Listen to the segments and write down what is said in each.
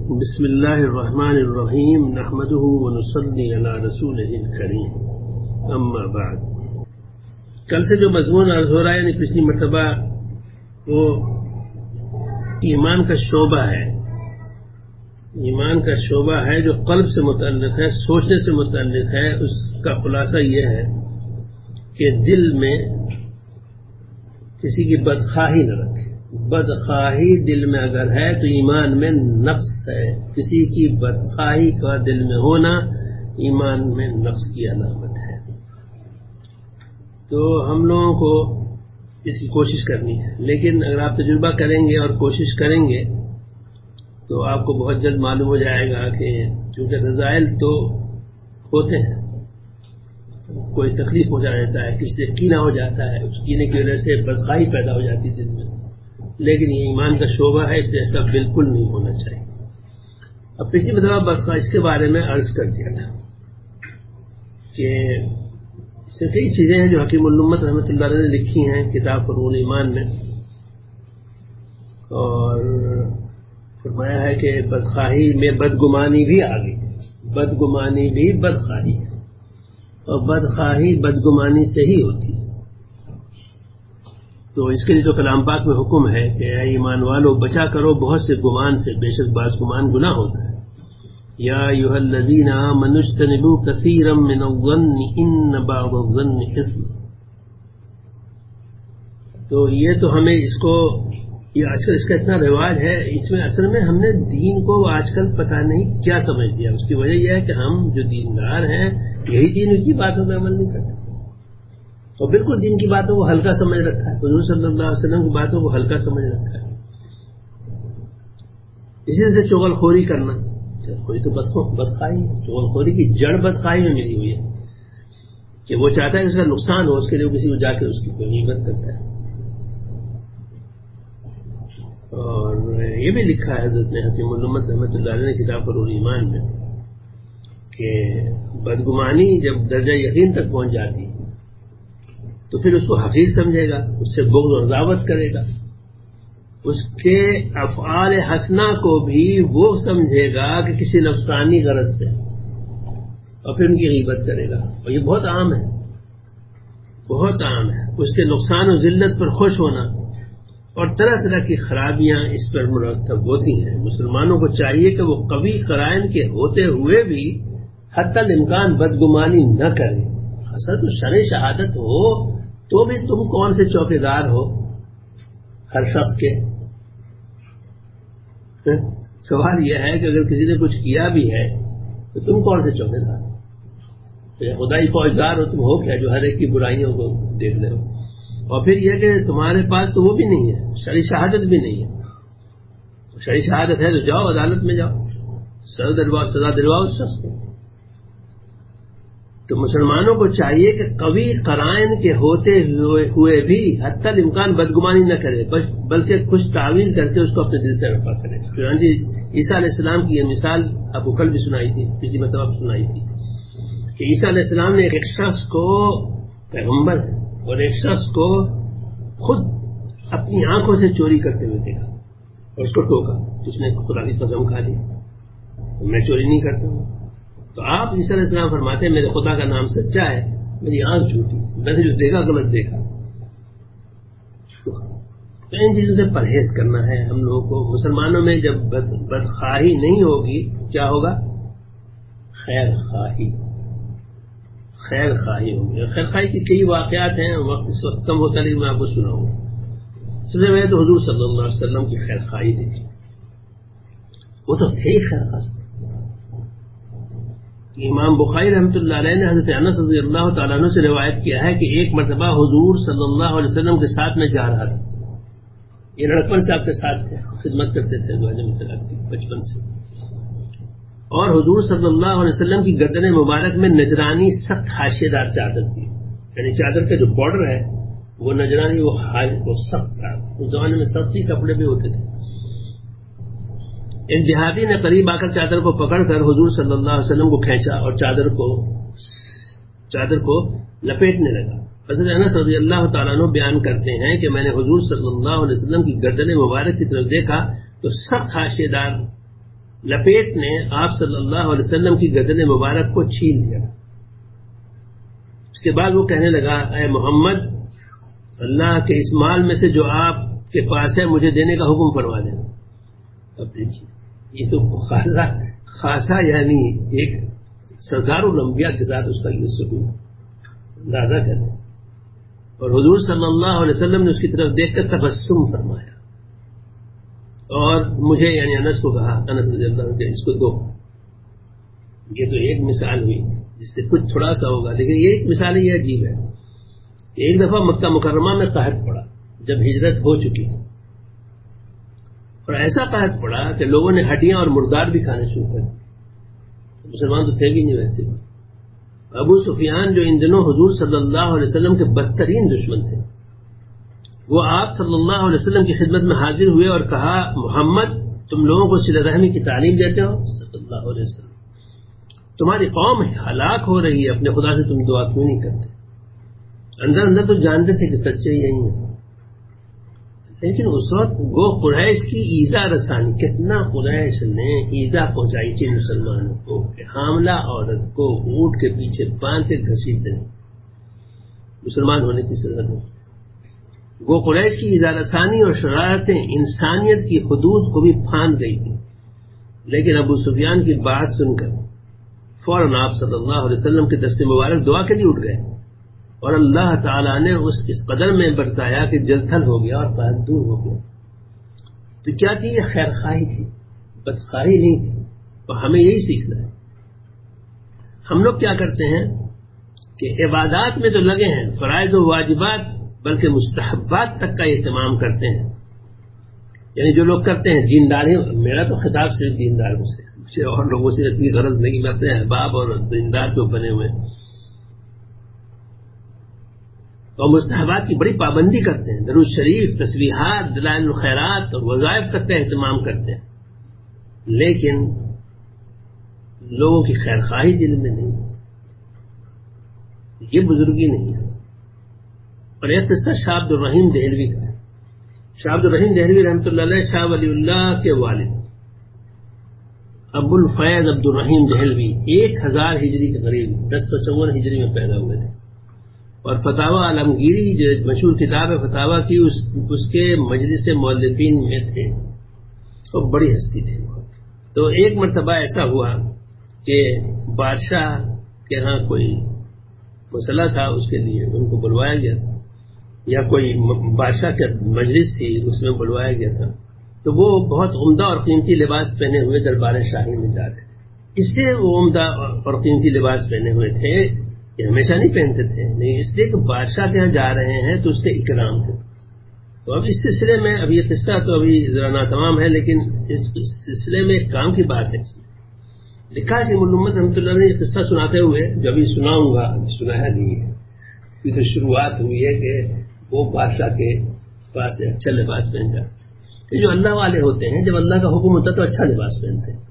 بسم اللہ الرحمن الرحیم نحمده ونصلی علی رسولہ الکریم اما بعد. کل سے جو مضمون عرض ہو رہا ہے یعنی پچھلی مرتبہ وہ ایمان کا شعبہ ہے. ایمان کا شعبہ ہے جو قلب سے متعلق ہے, سوچنے سے متعلق ہے. اس کا خلاصہ یہ ہے کہ دل میں کسی کی بدخواہی نہ رکھے. بدخواہی دل میں اگر ہے تو ایمان میں نقص ہے. کسی کی بدخواہی کا دل میں ہونا ایمان میں نقص کی علامت ہے. تو ہم لوگوں کو اس کی کوشش کرنی ہے, لیکن اگر آپ تجربہ کریں گے اور کوشش کریں گے تو آپ کو بہت جلد معلوم ہو جائے گا کہ چونکہ رذائل تو ہوتے ہیں, کوئی تکلیف ہو جاتا ہے, کسی سے کینہ ہو جاتا ہے, اس کینے کی وجہ سے بدخواہی پیدا ہو جاتی ہے دل میں, لیکن یہ ایمان کا شعبہ ہے, اس لیے ایسا بالکل نہیں ہونا چاہیے. اب پچھلی مرتبہ بدخواہی اس کے بارے میں عرض کر دیا تھا کہ اس میں کئی چیزیں ہیں جو حکیم الامت رحمۃ اللہ علیہ نے لکھی ہیں کتاب فروع ایمان میں, اور فرمایا ہے کہ بدخواہی میں بدگمانی بھی آ گئی. بدگمانی بھی بدخواہی ہے, اور بدخواہی بدگمانی سے ہی ہوتی ہے. تو اس کے لیے تو کلام پاک میں حکم ہے کہ اے ایمان والو بچا کرو بہت سے گمان سے, بے شک بعض گمان گناہ ہوتا ہے. یا ایھا الذین آمنوا اجتنبوا کثیرا من الظن ان بعض الظن اثم. تو یہ تو ہمیں اس کو, یہ آج کل اس کا اتنا رواج ہے, اس میں اصل میں ہم نے دین کو آج کل پتہ نہیں کیا سمجھ لیا. اس کی وجہ یہ ہے کہ ہم جو دیندار ہیں یہی دین کی باتوں پہ عمل نہیں کرتے, اور بالکل دین کی باتوں کو ہلکا سمجھ رکھا ہے. حضور صلی اللہ علیہ وسلم کی باتوں کو ہلکا سمجھ رکھا ہے. اسی سے چغل خوری کرنا, کوئی تو بدخواہی ہے. چغل خوری کی جڑ بدخواہی میں ملی ہوئی ہے کہ وہ چاہتا ہے کہ اس کا نقصان ہو, اس کے لیے کسی کو جا کے اس کی کوئی غیبت کرتا ہے. اور یہ بھی لکھا ہے حضرت نے حکیم الامت رحمۃ اللہ علیہ نے کتاب فروع ایمان میں کہ بدگمانی جب درجہ یقین تک پہنچ جاتی ہے تو پھر اس کو حقیر سمجھے گا, اس سے بغض اور عداوت کرے گا. اس کے افعال حسنہ کو بھی وہ سمجھے گا کہ کسی نفسانی غرض سے, اور پھر ان کی غیبت کرے گا. اور یہ بہت عام ہے, بہت عام ہے. اس کے نقصان و ذلت پر خوش ہونا اور طرح طرح کی خرابیاں اس پر مرتب ہوتی ہیں. مسلمانوں کو چاہیے کہ وہ قوی قرائن کے ہوتے ہوئے بھی حتی الامکان بدگمانی نہ کریں. اصل تو شرع شہادت ہو تو بھی تم کون سے چوکے دار ہو ہر شخص کے. سوال یہ ہے کہ اگر کسی نے کچھ کیا بھی ہے تو تم کون سے چوکے دار ہو؟ خدائی فوجدار ہو تم, ہو کیا جو ہر ایک کی برائیوں کو دیکھ رہے ہو؟ اور پھر یہ کہ تمہارے پاس تو وہ بھی نہیں ہے, شرع شہادت بھی نہیں ہے. شرع شہادت ہے تو جاؤ عدالت میں جاؤ, سزا دلواؤ اس شخص کو. تو مسلمانوں کو چاہیے کہ قوی قرائن کے ہوتے ہوئے بھی حتی الامکان بدگمانی نہ کرے, بلکہ کچھ تعویل کر کے اس کو اپنے دل سے رفع کرے. چنانچہ عیسیٰ علیہ السلام کی یہ مثال آپ کو کل بھی سنائی تھی, پچھلی مرتبہ سنائی تھی کہ عیسیٰ علیہ السلام نے ایک شخص کو, پیغمبر ہے, اور ایک شخص کو خود اپنی آنکھوں سے چوری کرتے ہوئے دیکھا اور اس کو ٹوکا. اس نے خدا کی قسم کھا لی, میں چوری نہیں کرتا ہوں. تو آپ عیسیٰ علیہ السلام فرماتے ہیں میرے خدا کا نام سچا ہے, میری آنکھ جھوٹی, میں نے جو دیکھا غلط دیکھا. تو ان چیزوں سے پرہیز کرنا ہے ہم لوگوں کو. مسلمانوں میں جب بدخواہی نہیں ہوگی کیا ہوگا؟ خیر خواہی, خیر خواہی ہوگی. خیر خواہی کی کئی واقعات ہیں, وقت اس وقت کم ہوتا لیکن میں آپ کو سناؤں. سب سے پہلے تو حضور صلی اللہ علیہ وسلم کی خیر خواہی دیکھی, وہ تو تھے ہی خیر خواہ. امام بخاری رحمۃ اللہ علیہ نے حضرت انس رضی اللہ تعالیٰ عنہ سے روایت کیا ہے کہ ایک مرتبہ حضور صلی اللہ علیہ وسلم کے ساتھ میں جا رہا تھا. یہ لڑکپن سے آپ کے ساتھ تھے, خدمت کرتے تھے بچپن سے. اور حضور صلی اللہ علیہ وسلم کی گردن مبارک میں نجرانی سخت حاشیے دار چادر تھی, یعنی چادر کا جو بارڈر ہے وہ نجرانی, وہ سخت تھا. اس زمانے میں سختی کپڑے بھی ہوتے تھے. ایک دیہاتی نے قریب آ کر چادر کو پکڑ کر حضور صلی اللہ علیہ وسلم کو کھینچا اور چادر کو لپیٹنے لگا. حضرت انس رضی اللہ تعالیٰ عنہ بیان کرتے ہیں کہ میں نے حضور صلی اللہ علیہ وسلم کی گردن مبارک کی طرف دیکھا تو سخت حاشیے دار لپیٹ نے آپ صلی اللہ علیہ وسلم کی گردن مبارک کو چھین لیا. اس کے بعد وہ کہنے لگا اے محمد اللہ کے اس مال میں سے جو آپ کے پاس ہے مجھے دینے کا حکم فرما دیں. اب دیکھیے یہ تو خاصا یعنی ایک سردار الانبیاء کے ساتھ اس کا یہ سلوک اندازہ کریں. اور حضور صلی اللہ علیہ وسلم نے اس کی طرف دیکھ کر تبسم فرمایا اور مجھے یعنی انس کو کہا انس رضی اللہ عنہ اس کو دو. یہ تو ایک مثال ہوئی جس سے کچھ تھوڑا سا ہوگا لیکن یہ ایک مثال یہ عجیب ہے. ایک دفعہ مکہ مکرمہ میں قحط پڑا جب ہجرت ہو چکی اور ایسا قحط پڑا کہ لوگوں نے ہڈیاں اور مردار بھی کھانے شروع کر دیے. مسلمان تو تھے بھی نہیں ویسے. ابو سفیان جو ان دنوں حضور صلی اللہ علیہ وسلم کے بدترین دشمن تھے وہ آپ صلی اللہ علیہ وسلم کی خدمت میں حاضر ہوئے اور کہا محمد تم لوگوں کو صلہ رحمی کی تعلیم دیتے ہو صلی اللہ علیہ وسلم. تمہاری قوم ہلاک ہو رہی ہے اپنے خدا سے تم دعا کیوں نہیں کرتے. اندر اندر تو جانتے تھے کہ سچے یہی ہیں لیکن اس وقت وہ قریش کی ایذا رسانی کتنا قریش نے ایذا پہنچائی تھی مسلمانوں کو کہ حاملہ عورت کو اونٹ کے پیچھے باندھ کے گھسیٹ دیں مسلمان ہونے کی سزا دیں. وہ قریش کی ایذا رسانی اور شرارتیں انسانیت کی حدود کو بھی پھاند گئی تھی. لیکن ابو سفیان کی بات سن کر فوراً آپ صلی اللہ علیہ وسلم کے دست مبارک دعا کے لیے اٹھ گئے اور اللہ تعالیٰ نے اس قدر میں برسایا کہ جل تھل ہو گیا اور قحط دور ہو گیا. تو کیا تھی یہ خیر خواہی تھی بدخواہی نہیں تھی. اور ہمیں یہی سیکھنا ہے. ہم لوگ کیا کرتے ہیں کہ عبادات میں تو لگے ہیں فرائض و واجبات بلکہ مستحبات تک کا اہتمام کرتے ہیں. یعنی جو لوگ کرتے ہیں دینداری میرا تو خطاب صرف دینداروں سے مجھے اور لوگوں سے اتنی غرض نہیں کرتے ہیں احباب اور دیندار جو بنے ہوئے اور مستحبات کی بڑی پابندی کرتے ہیں. درود شریف تسبیحات دلائل الخیرات اور وظائف تک کا اہتمام کرتے ہیں لیکن لوگوں کی خیر خواہی دل میں نہیں. یہ بزرگی نہیں ہے. اور ایک قصہ شاہ عبد الرحیم دہلوی کا ہے. شاہ عبد الرحیم دہلوی رحمۃ اللہ علیہ شاہ ولی اللہ کے والد ابو الفیض عبد الرحیم دہلوی 1000 ہجری کے قریب 1054 ہجری میں پیدا ہوئے تھے اور فتاوی عالمگیری جو مشہور کتاب ہے فتاوی کی اس کے مجلس مؤلفین میں تھے اور بڑی ہستی تھے. تو ایک مرتبہ ایسا ہوا کہ بادشاہ کے ہاں کوئی مسئلہ تھا اس کے لیے ان کو بلوایا گیا تھا یا کوئی بادشاہ کی مجلس تھی اس میں بلوایا گیا تھا. تو وہ بہت عمدہ اور قیمتی لباس پہنے ہوئے دربار شاہی میں جا رہے تھے. اس لیے وہ عمدہ اور قیمتی لباس پہنے ہوئے تھے کہ ہمیشہ نہیں پہنتے تھے نہیں اس لیے کہ بادشاہ کے یہاں جا رہے ہیں تو اس کے اکرام تھے. تو اب اس سلسلے میں اب یہ قصہ تو ابھی ذرا ناتمام ہے لیکن اس سلسلے میں ایک کام کی بات ہے. لکھا کہ محمد رحمۃ اللہ نے یہ قصہ سناتے ہوئے جو ابھی سناؤں گا سنایا نہیں ہے کیونکہ شروعات ہوئی ہے کہ وہ بادشاہ کے پاس اچھا لباس پہن جائے. کہ جو اللہ والے ہوتے ہیں جب اللہ کا حکم ہوتا ہے تو اچھا لباس پہنتے ہیں.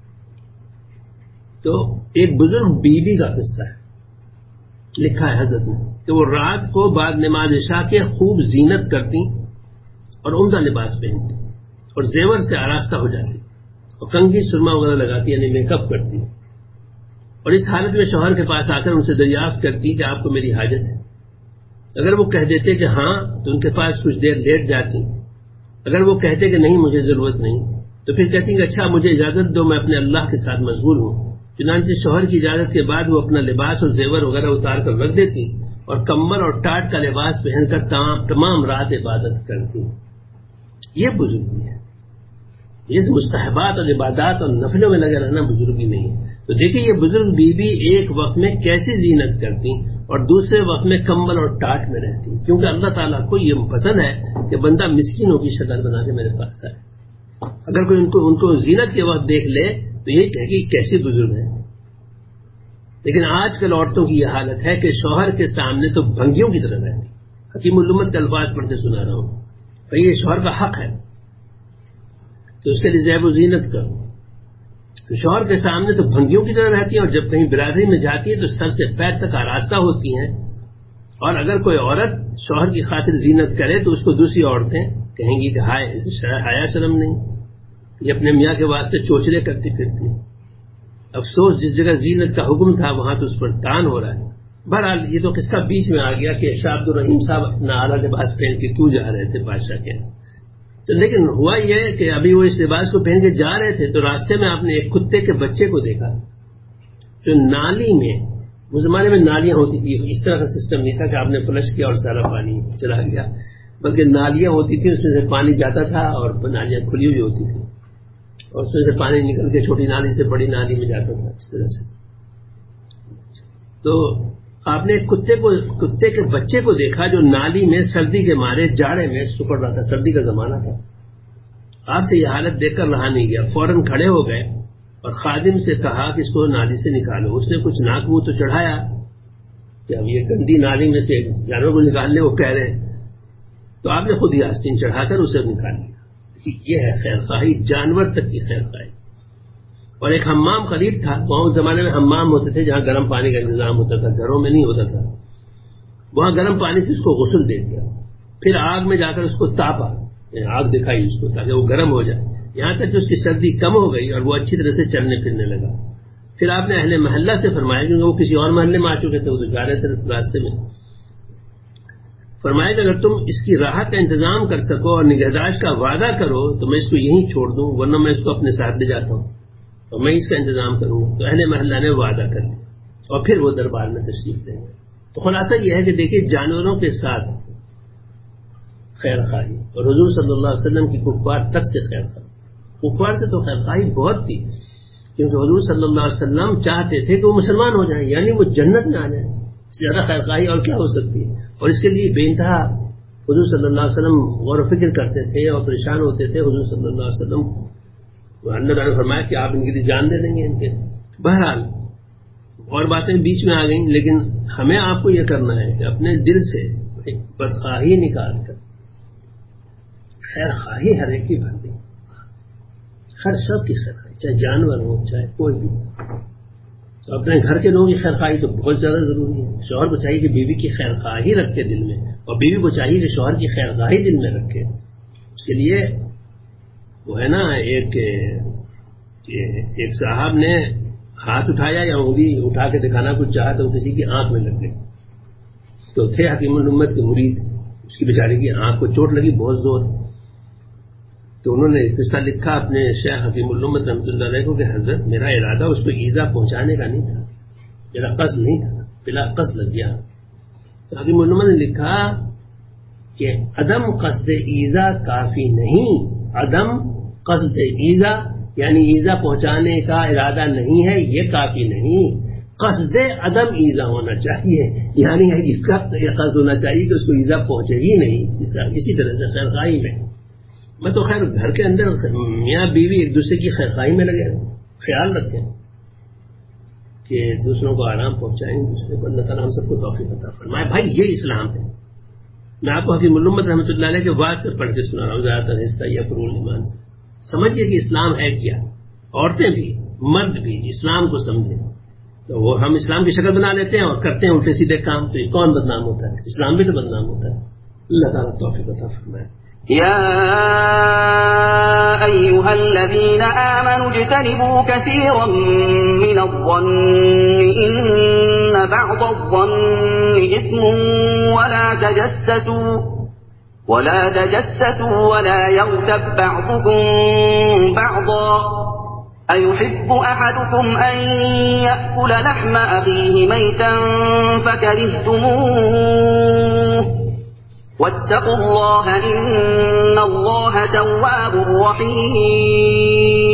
تو ایک بزرگ بیوی کا قصہ ہے لکھا ہے حضرت نے کہ وہ رات کو بعد نماز عشاء کے خوب زینت کرتی اور عمدہ لباس پہنتی اور زیور سے آراستہ ہو جاتی اور کنگھی سرما وغیرہ لگاتی یعنی میک اپ کرتی اور اس حالت میں شوہر کے پاس آ کر ان سے دریافت کرتی کہ آپ کو میری حاجت ہے. اگر وہ کہہ دیتے کہ ہاں تو ان کے پاس کچھ دیر لیٹ جاتی. اگر وہ کہتے کہ نہیں مجھے ضرورت نہیں تو پھر کہتی کہ اچھا مجھے اجازت دو میں اپنے اللہ کے ساتھ مشغول ہوں. چنانچہ شوہر کی اجازت کے بعد وہ اپنا لباس اور زیور وغیرہ اتار کر رکھ دیتی اور کمبل اور ٹاٹ کا لباس پہن کر تمام رات عبادت کرتی. یہ بزرگی ہے. یہ مستحبات اور عبادات اور نفلوں میں لگے رہنا بزرگی نہیں ہے. تو دیکھیے یہ بزرگ بیوی ایک وقت میں کیسی زینت کرتی اور دوسرے وقت میں کمبل اور ٹاٹ میں رہتی کیونکہ اللہ تعالیٰ کو یہ پسند ہے کہ بندہ مسکینوں کی شکل بنا کے میرے پاس آئے. اگر کوئی ان کو زینت کے وقت دیکھ لے تو یہ کہے کہ کیسی بزرگ ہے. لیکن آج کل عورتوں کی یہ حالت ہے کہ شوہر کے سامنے تو بھنگیوں کی طرح رہتی. حکیم الامت کے الفاظ پڑھ کے سنا رہا ہوں بھائی یہ شوہر کا حق ہے تو اس کے لیے زیب و زینت کرو. تو شوہر کے سامنے تو بھنگیوں کی طرح رہتی ہیں اور جب کہیں برادری میں جاتی ہے تو سر سے پیر تک آراستہ ہوتی ہیں. اور اگر کوئی عورت شوہر کی خاطر زینت کرے تو اس کو دوسری عورتیں کہیں گی کہ ہائے اسے حیا شرم نہیں یہ اپنے میاں کے واسطے چوچلے کرتی پھرتی. افسوس جس جگہ زینت کا حکم تھا وہاں تو اس پر تان ہو رہا ہے. بہرحال یہ تو قصہ بیچ میں آ گیا کہ شاہ عبد الرحیم صاحب اپنا اعلیٰ لباس پہن کے کیوں جا رہے تھے بادشاہ کے. تو لیکن ہوا یہ کہ ابھی وہ اس لباس کو پہن کے جا رہے تھے تو راستے میں آپ نے ایک کتے کے بچے کو دیکھا جو نالی میں، اس زمانے میں نالیاں ہوتی تھی، اس طرح کا سسٹم نہیں تھا کہ آپ نے فلش کیا اور سارا پانی چلا گیا، بلکہ نالیاں ہوتی تھیں، اس میں سے پانی جاتا تھا اور نالیاں کھلی ہوئی ہوتی تھی اور اس میں سے پانی نکل کے چھوٹی نالی سے بڑی نالی میں جاتا تھا اس طرح سے. تو آپ نے کتے کے بچے کو دیکھا جو نالی میں سردی کے مارے جاڑے میں سکڑ رہا تھا، سردی کا زمانہ تھا. آپ سے یہ حالت دیکھ کر رہا نہیں گیا، فوراً کھڑے ہو گئے اور خادم سے کہا کہ اس کو نالی سے نکالو. اس نے کچھ ناک منہ تو چڑھایا کہ اب یہ گندی نالی میں سے جانور کو نکالنے وہ کہہ رہے ہیں، تو آپ نے خود ہی آستین چڑھا کر اسے نکال لیا. یہ ہے خیر خواہی، جانور تک کی خیر خواہی. اور ایک حمام قریب تھا، وہاں اس زمانے میں حمام ہوتے تھے جہاں گرم پانی کا انتظام ہوتا تھا، گھروں میں نہیں ہوتا تھا. وہاں گرم پانی سے اس کو غسل دے دیا، پھر آگ میں جا کر اس کو تاپا، آگ دکھائی اس کو تاکہ وہ گرم ہو جائے، یہاں تک کہ اس کی سردی کم ہو گئی اور وہ اچھی طرح سے چلنے پھرنے لگا. پھر آپ نے اہل محلہ سے فرمایا، کیونکہ وہ کسی اور محلے میں آ چکے تھے، وہ تو جا رہے تھے راستے میں، فرمایا کہ اگر تم اس کی راحت کا انتظام کر سکو اور نگہداشت کا وعدہ کرو تو میں اس کو یہیں چھوڑ دوں، ورنہ میں اس کو اپنے ساتھ لے جاتا ہوں اور میں اس کا انتظام کروں گا. تو اہل محلہ نے وعدہ کر دیا اور پھر وہ دربار میں تشریف لے گئے. تو خلاصہ یہ ہے کہ دیکھیے جانوروں کے ساتھ خیر خواہی، اور حضور صلی اللہ علیہ وسلم کی کفار تک سے خیر خواہی. کفار سے تو خیر خواہی بہت تھی، کیونکہ حضور صلی اللہ علیہ وسلم چاہتے تھے کہ وہ مسلمان ہو جائیں، یعنی وہ جنت میں آ جائیں. اس سے زیادہ خیر خواہی اور کیا ہو سکتی ہے؟ اور اس کے لیے بے انتہا حضور صلی اللہ علیہ وسلم غور و فکر کرتے تھے اور پریشان ہوتے تھے. حضور صلی اللہ علیہ وسلم اللہ تعالیٰ نے فرمایا کہ آپ ان کے لیے جان دے دیں گے ان کے. بہرحال اور باتیں بیچ میں آ گئیں، لیکن ہمیں آپ کو یہ کرنا ہے کہ اپنے دل سے بدخواہی نکال کر خیر خواہی ہر ایک کی بھر دیں، ہر شخص کی خیر خواہی، چاہے جانور ہو چاہے کوئی بھی. تو اپنے گھر کے لوگوں کی خیر خواہی تو بہت زیادہ ضروری ہے. شوہر کو چاہیے کہ بیوی کی خیر خواہی رکھے دل میں، اور بیوی کو چاہیے کہ شوہر کی خیر خواہی دل میں رکھے. اس کے لیے وہ ہے نا ایک صاحب نے ہاتھ اٹھایا یا انگلی اٹھا کے دکھانا کچھ چاہا تو کسی کی آنکھ میں لگ گئی. تو تھے حکیم الامت کے مرید، اس کی بیچارے کی آنکھ کو چوٹ لگی بہت زور. تو انہوں نے قصہ لکھا اپنے شیخ حکیم الامت رحمۃ اللہ علیہ کو کہ حضرت میرا ارادہ اس کو ایذا پہنچانے کا نہیں تھا، میرا قصد نہیں تھا، بلا قصد لگ گیا. تو حکیم الامت نے لکھا کہ عدم قصد ایذا کافی نہیں، عدم قصد ایذا یعنی ایذا پہنچانے کا ارادہ نہیں ہے یہ کافی نہیں، قصد عدم ایذا ہونا چاہیے، یعنی اس کا قصد ہونا چاہیے کہ اس کو ایذا پہنچے ہی نہیں. اسی طرح سے خیر خواہی میں تو خیر گھر کے اندر میاں بیوی ایک دوسرے کی خیر خواہی میں لگے، خیال رکھیں کہ دوسروں کو آرام پہنچائیں، دوسرے کو اللہ تعالیٰ ہم سب کو توفیق عطا فرمائے. بھائی یہ اسلام ہے. میں آپ کو حکیم الامت رحمۃ اللہ علیہ کے واضح سے پڑھ کے سنا رہا ہوں، زیادہ تر حصہ یا فرول ایمان سے. سمجھیے کہ اسلام ہے کیا، عورتیں بھی مرد بھی اسلام کو سمجھیں. تو وہ ہم اسلام کی شکل بنا لیتے ہیں اور کرتے ہیں الٹے سیدھے کام، تو یہ کون بدنام ہوتا ہے؟ اسلام بھی تو بدنام ہوتا ہے. اللہ تعالیٰ توفیق عطا فرمائے. يا أيها الذين آمنوا اجتنبوا كثيرا من الظن إن بعض الظن إثم ولا تجسسوا ولا يغتب بعضكم بعضا أيحب أحدكم أن يأكل لحم أخيه ميتا فكرهتموه واتقوا الله إن الله تواب رحيم.